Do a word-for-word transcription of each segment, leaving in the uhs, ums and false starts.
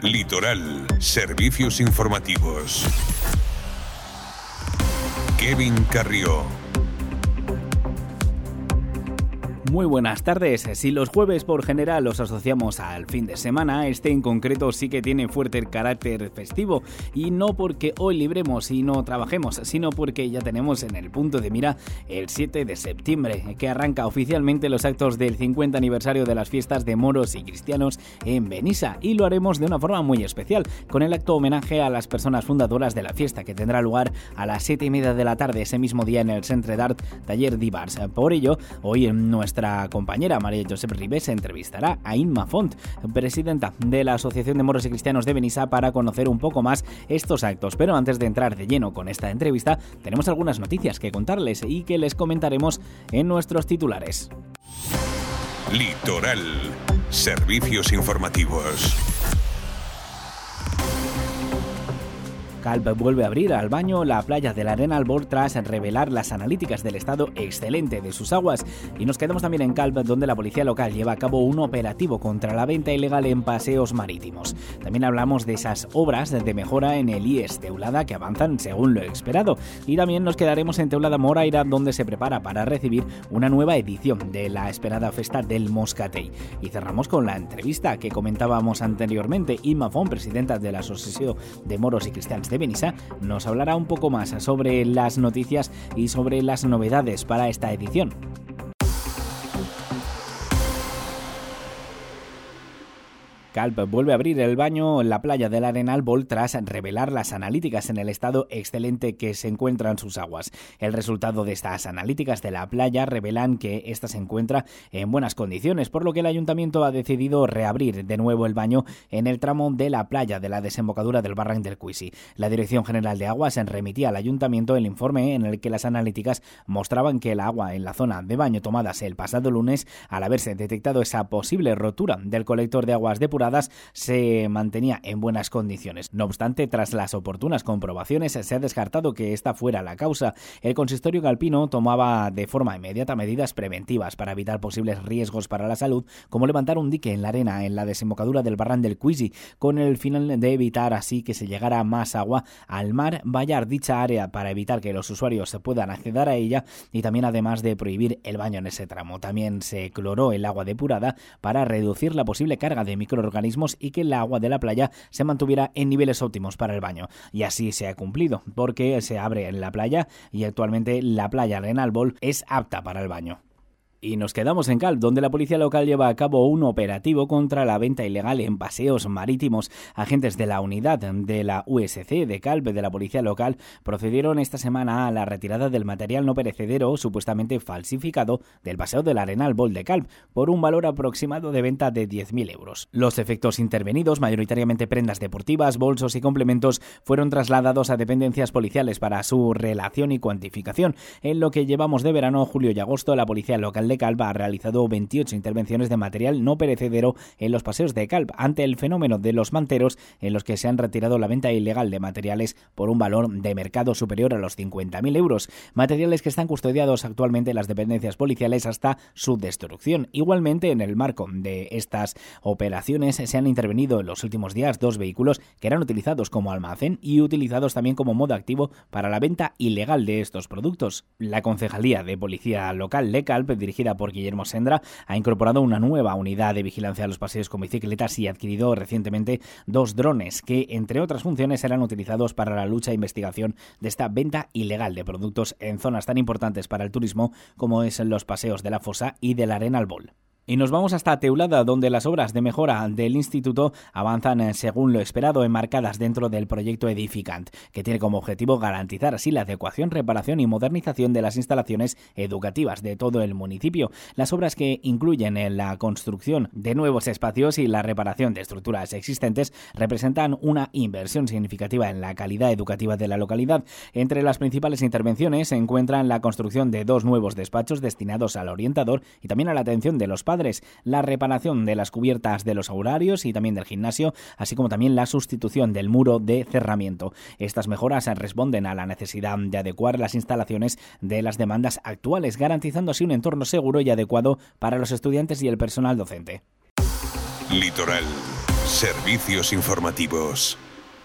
Litoral, servicios informativos. Kevin Carrió. Muy buenas tardes. Si los jueves por general los asociamos al fin de semana, este en concreto sí que tiene fuerte carácter festivo, y no porque hoy libremos y no trabajemos, sino porque ya tenemos en el punto de mira el siete de septiembre, que arranca oficialmente los actos del cincuenta aniversario de las fiestas de moros y cristianos en Benissa, y lo haremos de una forma muy especial, con el acto homenaje a las personas fundadoras de la fiesta, que tendrá lugar a las siete y media de la tarde ese mismo día en el Centre d'Art Taller d'Ibars. Por ello, hoy en nuestra Nuestra compañera María Josep Ribés entrevistará a Inma Font, presidenta de la Asociación de Moros y Cristianos de Benissa, para conocer un poco más estos actos. Pero antes de entrar de lleno con esta entrevista, tenemos algunas noticias que contarles y que les comentaremos en nuestros titulares. Litoral, servicios informativos. Calp vuelve a abrir al baño la playa del Arenal Bol tras revelar las analíticas del estado excelente de sus aguas. Y nos quedamos también en Calp, donde la policía local lleva a cabo un operativo contra la venta ilegal en paseos marítimos. También hablamos de esas obras de mejora en el I E S Teulada que avanzan según lo esperado. Y también nos quedaremos en Teulada Moraira, donde se prepara para recibir una nueva edición de la esperada Festa del Moscatell. Y cerramos con la entrevista que comentábamos anteriormente. Inma Font, presidenta de la Asociación de Moros y Cristians de Benissa, nos hablará un poco más sobre las noticias y sobre las novedades para esta edición. Calp vuelve a abrir el baño en la playa del Arenal Bol tras revelar las analíticas en el estado excelente que se encuentran sus aguas. El resultado de estas analíticas de la playa revelan que ésta se encuentra en buenas condiciones, por lo que el ayuntamiento ha decidido reabrir de nuevo el baño en el tramo de la playa de la desembocadura del Barranc del Cuisi. La Dirección General de Aguas remitía al ayuntamiento el informe en el que las analíticas mostraban que el agua en la zona de baño tomadas el pasado lunes, al haberse detectado esa posible rotura del colector de aguas depuradas, se mantenía en buenas condiciones. No obstante, tras las oportunas comprobaciones, se ha descartado que esta fuera la causa. El consistorio calpino tomaba de forma inmediata medidas preventivas para evitar posibles riesgos para la salud, como levantar un dique en la arena en la desembocadura del Barranc del Cuisi, con el fin de evitar así que se llegara más agua al mar, vallar dicha área para evitar que los usuarios se puedan acceder a ella, y también además de prohibir el baño en ese tramo. También se cloró el agua depurada para reducir la posible carga de microorganismos y que el agua de la playa se mantuviera en niveles óptimos para el baño. Y así se ha cumplido, porque se abre en la playa y actualmente la playa Arenal Bol es apta para el baño. Y nos quedamos en Calp, donde la policía local lleva a cabo un operativo contra la venta ilegal en paseos marítimos. Agentes de la unidad de la U S C de Calp de la policía local procedieron esta semana a la retirada del material no perecedero supuestamente falsificado del paseo del Arenal Bol de Calp por un valor aproximado de venta de diez mil euros. Los efectos intervenidos, mayoritariamente prendas deportivas, bolsos y complementos, fueron trasladados a dependencias policiales para su relación y cuantificación. En lo que llevamos de verano, julio y agosto, la policía local de Calp ha realizado veintiocho intervenciones de material no perecedero en los paseos de Calp ante el fenómeno de los manteros, en los que se han retirado la venta ilegal de materiales por un valor de mercado superior a los cincuenta mil euros, materiales que están custodiados actualmente en las dependencias policiales hasta su destrucción. Igualmente, en el marco de estas operaciones se han intervenido en los últimos días dos vehículos que eran utilizados como almacén y utilizados también como modo activo para la venta ilegal de estos productos. La Concejalía de Policía Local de Calp, dirigida por Guillermo Sendra, ha incorporado una nueva unidad de vigilancia a los paseos con bicicletas y ha adquirido recientemente dos drones que, entre otras funciones, serán utilizados para la lucha e investigación de esta venta ilegal de productos en zonas tan importantes para el turismo como es los paseos de la Fosa y del Arenal Bol. Y nos vamos hasta Teulada, donde las obras de mejora del instituto avanzan según lo esperado, enmarcadas dentro del proyecto Edificant, que tiene como objetivo garantizar así la adecuación, reparación y modernización de las instalaciones educativas de todo el municipio. Las obras, que incluyen la construcción de nuevos espacios y la reparación de estructuras existentes, representan una inversión significativa en la calidad educativa de la localidad. Entre las principales intervenciones se encuentran la construcción de dos nuevos despachos destinados al orientador y también a la atención de los padres, la reparación de las cubiertas de los horarios y también del gimnasio, así como también la sustitución del muro de cerramiento. Estas mejoras responden a la necesidad de adecuar las instalaciones de las demandas actuales, garantizando así un entorno seguro y adecuado para los estudiantes y el personal docente. Litoral, Servicios informativos.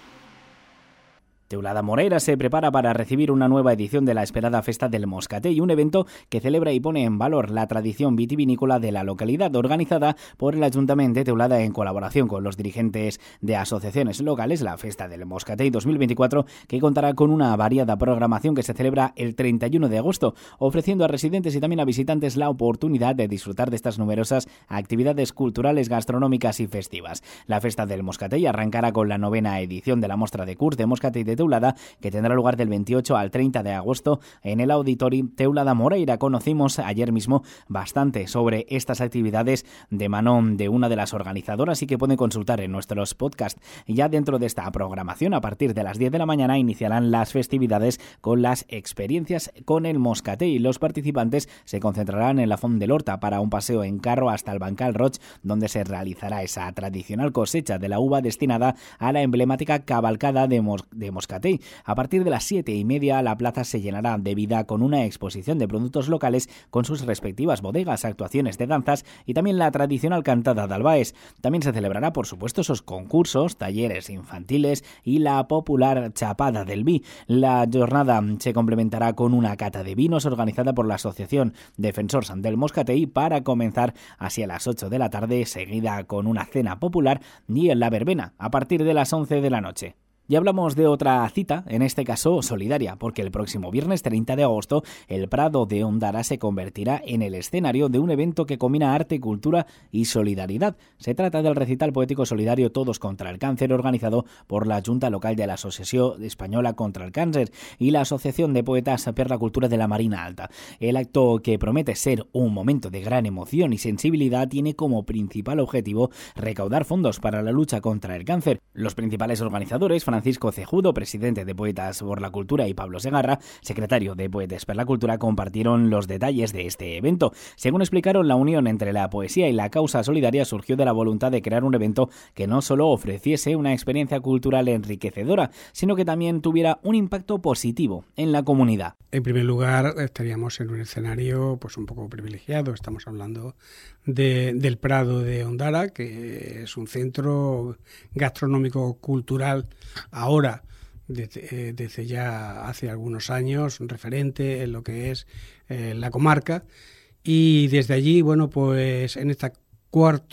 Teulada Moreira se prepara para recibir una nueva edición de la esperada Festa del Moscatell, un evento que celebra y pone en valor la tradición vitivinícola de la localidad, organizada por el Ayuntamiento de Teulada en colaboración con los dirigentes de asociaciones locales. La Festa del Moscatell dos mil veinticuatro, que contará con una variada programación que se celebra el treinta y uno de agosto, ofreciendo a residentes y también a visitantes la oportunidad de disfrutar de estas numerosas actividades culturales, gastronómicas y festivas. La Festa del Moscatell arrancará con la novena edición de la Mostra de Curs de Moscatell de Teulada, que tendrá lugar del veintiocho al treinta de agosto en el Auditori Teulada Moreira. Conocimos ayer mismo bastante sobre estas actividades de mano de una de las organizadoras y que pueden consultar en nuestros podcasts. Ya dentro de esta programación, a partir de las diez de la mañana, iniciarán las festividades con las experiencias con el Moscatell. Los participantes se concentrarán en la Font de l'Horta para un paseo en carro hasta el Bancal Roig, donde se realizará esa tradicional cosecha de la uva destinada a la emblemática cabalcada de, Mos- de Moscatell. A partir de las siete y media, la plaza se llenará de vida con una exposición de productos locales con sus respectivas bodegas, actuaciones de danzas y también la tradicional cantada de Albaes. También se celebrará, por supuesto, esos concursos, talleres infantiles y la popular Chapada del Vi. La jornada se complementará con una cata de vinos organizada por la Asociación Defensors del Moscatell para comenzar así a las ocho de la tarde, seguida con una cena popular y en la verbena a partir de las once de la noche. Y hablamos de otra cita, en este caso solidaria, porque el próximo viernes treinta de agosto el Prado de Ondara se convertirá en el escenario de un evento que combina arte, cultura y solidaridad. Se trata del recital poético solidario Todos contra el Cáncer, organizado por la Junta Local de la Asociación Española contra el Cáncer y la Asociación de Poetas per la Cultura de la Marina Alta. El acto, que promete ser un momento de gran emoción y sensibilidad, tiene como principal objetivo recaudar fondos para la lucha contra el cáncer. Los principales organizadores, Francisco Cejudo, presidente de Poetas por la Cultura, y Pablo Segarra, secretario de Poetas per la Cultura, compartieron los detalles de este evento. Según explicaron, la unión entre la poesía y la causa solidaria surgió de la voluntad de crear un evento que no solo ofreciese una experiencia cultural enriquecedora, sino que también tuviera un impacto positivo en la comunidad. En primer lugar, estaríamos en un escenario pues un poco privilegiado. Estamos hablando de, del Prado de Ondara, que es un centro gastronómico-cultural ahora, desde, desde ya hace algunos años, referente en lo que es eh, la comarca. Y desde allí, bueno, pues en esta cuarta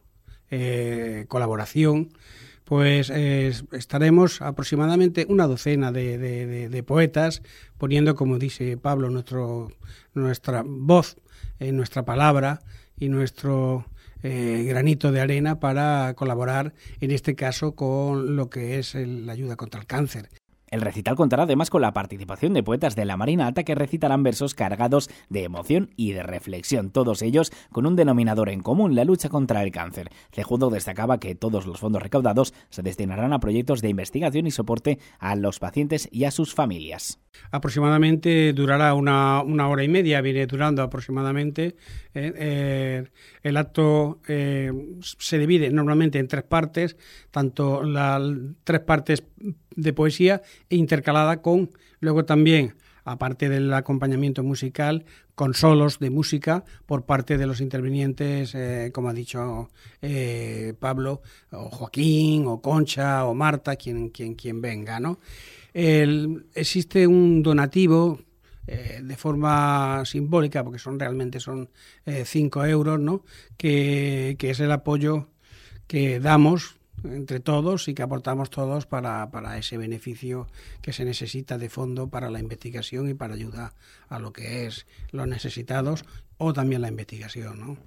eh, colaboración, pues eh, estaremos aproximadamente una docena de, de, de, de poetas poniendo, como dice Pablo, nuestro, nuestra voz, eh, nuestra palabra y nuestro eh, granito de arena para colaborar, en este caso, con lo que es el, la ayuda contra el cáncer. El recital contará además con la participación de poetas de la Marina Alta que recitarán versos cargados de emoción y de reflexión, todos ellos con un denominador en común: la lucha contra el cáncer. Cejudo destacaba que todos los fondos recaudados se destinarán a proyectos de investigación y soporte a los pacientes y a sus familias. Aproximadamente durará una, una hora y media, viene durando aproximadamente. Eh, eh, el acto eh, se divide normalmente en tres partes, tanto las tres partes de poesía e intercalada con, luego también, aparte del acompañamiento musical, con solos de música por parte de los intervinientes, eh, como ha dicho eh, Pablo, o Joaquín, o Concha, o Marta, quien, quien, quien venga, ¿no? El, existe un donativo eh, de forma simbólica, porque son realmente son eh, cinco euros, ¿no? Que, que es el apoyo que damos entre todos y que aportamos todos para, para ese beneficio que se necesita de fondo para la investigación y para ayudar a lo que es los necesitados o también la investigación, ¿no?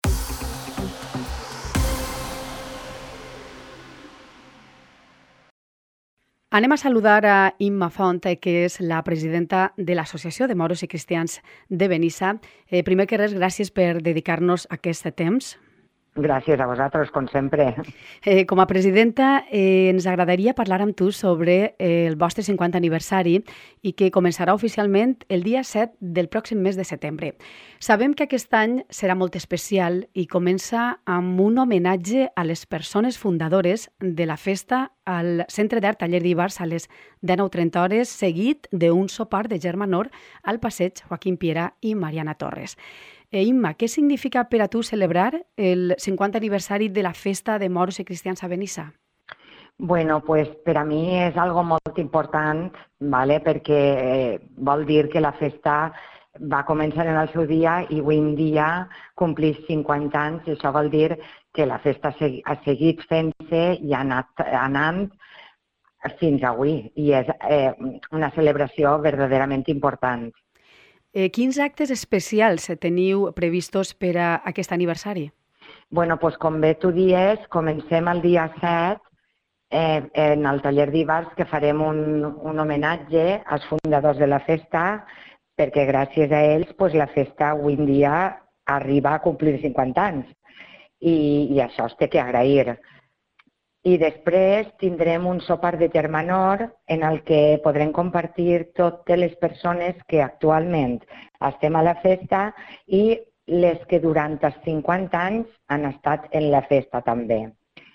Anem a saludar a Imma Font, que és la presidenta de l'Associació de Moros i Cristians de Benissa. Eh, primer que res, gràcies per dedicar-nos aquest temps. Gràcies a vosaltres, com sempre. Eh, com a presidenta, eh, ens agradaria parlar amb tu sobre eh, el vostre cinquantè aniversari i que començarà oficialment el dia set del pròxim mes de setembre. Sabem que aquest any serà molt especial i comença amb un homenatge a les persones fundadores de la festa al Centre d'Art Taller d'Ibars a les dinou trenta hores, seguit d'un sopar de germanor al passeig Joaquim Piera i Mariana Torres. Eh, Imma, què significa per a tu celebrar el cinquanta aniversari de la festa de moros i cristians a Benissa? Bueno, pues per a mi és algo molt important, ¿vale? Perquè eh, vol dir que la festa va començar en el seu dia i avui en dia compleix cinquanta anys, i això vol dir que la festa ha seguit fent-se i ha anat anant fins avui, i és eh, una celebració verdaderament important. Eh, quins actes especials teniu previstos per a aquest aniversari? Bueno, pues com bé tu dies, comencem el dia set eh, en el taller d'Ibars, que farem un, un homenatge als fundadors de la festa, perquè gràcies a ells pues, la festa avui en dia arriba a complir cinquanta anys, i, i això es té que agrair. I després tindrem un sopar de ter menor en el que podrem compartir totes les persones que actualment estem a la festa i les que durant els cinquanta anys han estat en la festa també.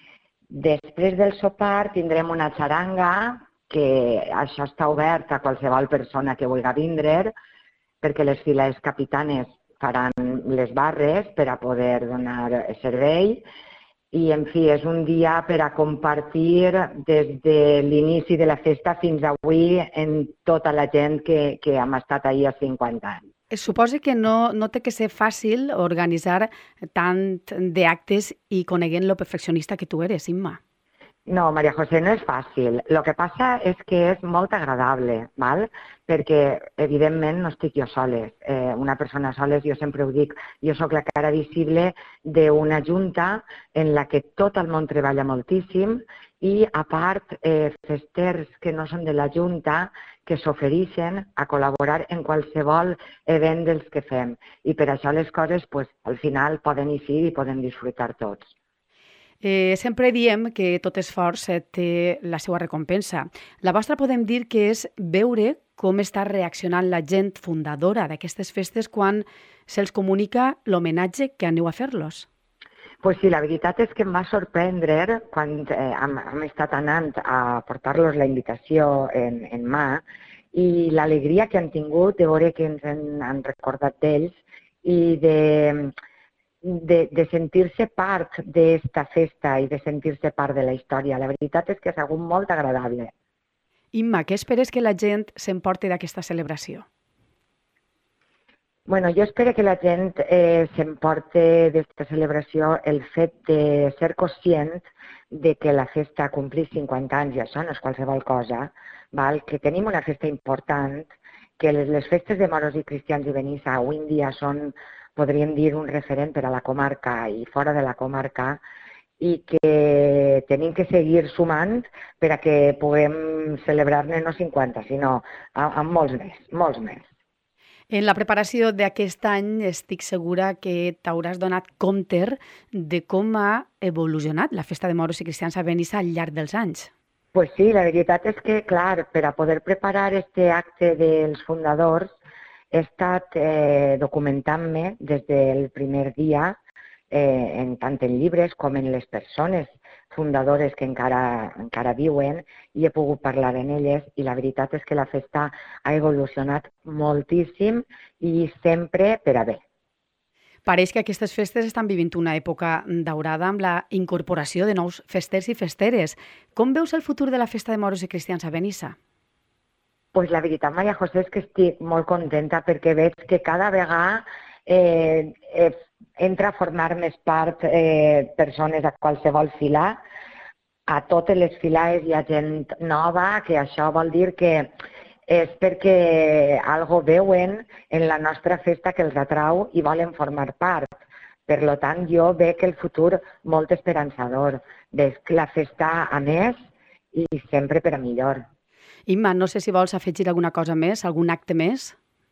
Després del sopar tindrem una xaranga, que això està obert a qualsevol persona que vulgui vindre, perquè les files capitanes faran les barres per a poder donar servei. I, en fi, és un dia per a compartir des de l'inici de la festa fins avui en tota la gent que, que hem estat ahir a cinquanta anys. Suposo que no, no té que ser fàcil organitzar tant d'actes i coneguent lo perfeccionista que tu eres, Imma. No, Maria José, no és fàcil. El que passa és que és molt agradable, val? Perquè, evidentment, no estic jo soles. Eh, una persona soles, jo sempre ho dic, jo sóc la cara visible d'una junta en la que tot el món treballa moltíssim i, a part, eh, festers que no són de la junta que s'ofereixen a col·laborar en qualsevol event dels que fem. I per això les coses, pues, al final, poden eixir i poden disfrutar tots. Eh, sempre diem que tot esforç té la seva recompensa. La vostra podem dir que és veure com està reaccionant la gent fundadora d'aquestes festes quan se'ls comunica l'homenatge que aneu a fer-los. Pues sí, la veritat és que em va sorprendre quan eh, hem, hem estat anant a portar-los la invitació en, en mà, i l'alegria que han tingut de veure que ens han, han recordat d'ells i de... de, de sentir-se part d'esta festa i de sentir-se part de la història. La veritat és que ha sigut molt agradable. Imma, què esperes que la gent s'emporti d'aquesta celebració? Bueno, jo espero que la gent eh, s'emporti d'aquesta celebració el fet de ser conscient de que la festa complís cinquanta anys, i això no és qualsevol cosa, val? Que tenim una festa important, que les, les festes de moros i cristians de Benissa avui en dia són, podríem dir, un referent per a la comarca i fora de la comarca, i que tenim que seguir sumant per a que puguem celebrar-ne no cinquanta, sinó amb molts més, molts més. En la preparació d'aquest any estic segura que t'hauràs donat compte de com ha evolucionat la festa de moros i cristians a Benissa al llarg dels anys. Pues sí, la veritat és que, clar, per a poder preparar este acte dels fundadors he estat eh, documentant-me des del primer dia, eh, en tant en llibres com en les persones fundadores que encara, encara viuen, i he pogut parlar en elles, i la veritat és que la festa ha evolucionat moltíssim i sempre per a bé. Pareix que aquestes festes estan vivint una època daurada amb la incorporació de nous festers i festeres. Com veus el futur de la festa de moros i cristians a Benissa? Pues la veritat, Maria José, és que estic molt contenta perquè veig que cada vegada eh, eh, entra a formar més part eh, persones a qualsevol fila. A totes les files hi ha gent nova, que això vol dir que és perquè algo veuen en la nostra festa que els atrau i volen formar part. Per tant, jo veig el futur molt esperançador. Veig que la festa a més i sempre per a millor. Imma, no sé si vols afegir alguna cosa més, algun acte més?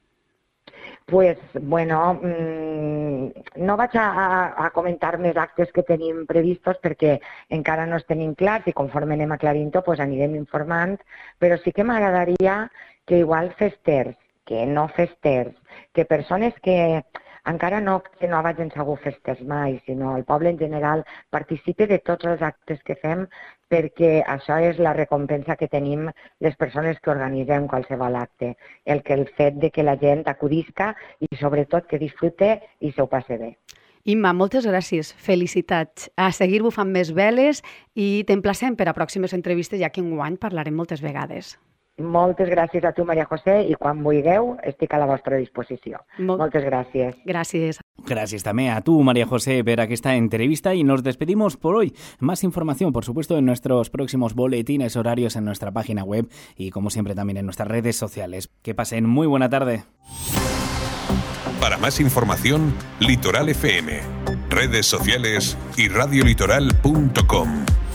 Pues, bueno, mmm, no vaig a, a comentar més actes que tenim previstos perquè encara no els tenim clars i conforme anem aclarint-ho pues anirem informant, però sí que m'agradaria que igual festers, que no festers, que persones que encara no que no vagin segur festes mai, sinó el poble en general participe de tots els actes que fem, perquè això és la recompensa que tenim les persones que organitzem qualsevol acte, el que el fet de que la gent acudisca i sobretot que disfrute i se ho passe bé. Imma, moltes gràcies, felicitats. A seguir bufant més veles i t'emplacem per a pròximes entrevistes, ja que enguany parlarem moltes vegades. Moltes gràcies a tu, María José, i quan vulgueu estic a la vostra disposició. Mol... Moltes gràcies. Gràcies. Gracias también a tú, María José, por esta entrevista y nos despedimos por hoy. Más información, por supuesto, en nuestros próximos boletines horarios en nuestra página web y, como siempre, también en nuestras redes sociales. Que pasen muy buena tarde. Para más información, Litoral F M, redes sociales y radiolitoral punto com.